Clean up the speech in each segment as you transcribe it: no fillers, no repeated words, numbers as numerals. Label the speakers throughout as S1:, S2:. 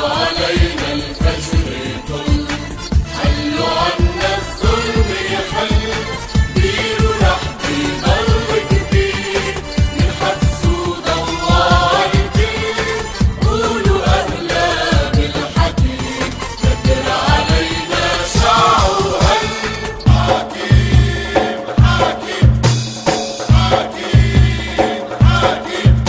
S1: علينا الفجر يطل، حلوا عنا الظلم يحل، ديروا رحب ضل كبير، من حبسه ضوى الكل، قولوا أهلا بالحكيم، بدر علينا شع وهل. حكيم حكيم حكيم حكيم.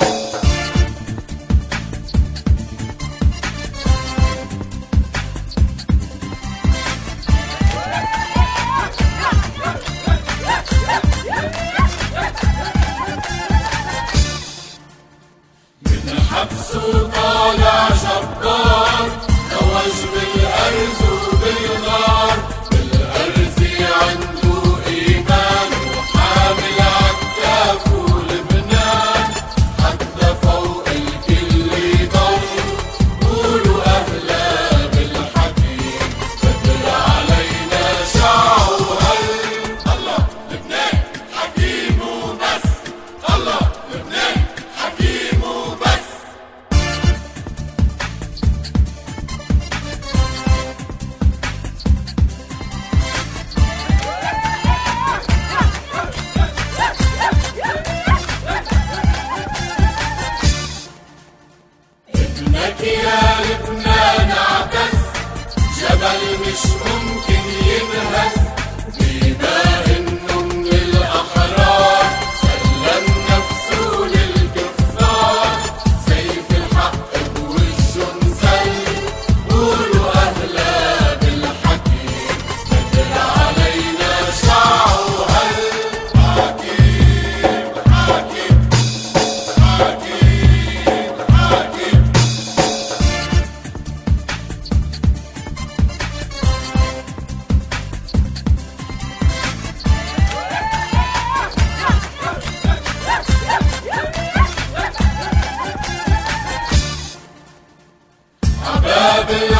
S1: من حبسه طالع جبار، توج بالأرز وبالغار، بالأرز عنده إيمان وحامل عكتافه لبنان، حتى فوق الكل يضل، قولوا أهلا بالحكيم، بدر علينا شع وهل. الله لبنان حكيم وبس، الله لبنان حكيم وبس. ابنك يا لبنان عبس، جبل مش ممكن ينهز، بيباه انه من الاحرار، سلم نفسه للكفار، سيف الحق بوجه انزل، قولوا اهلا بالحكيم، بدر علينا شع وهل. حكيم حكيم حكيم حكيم. عباب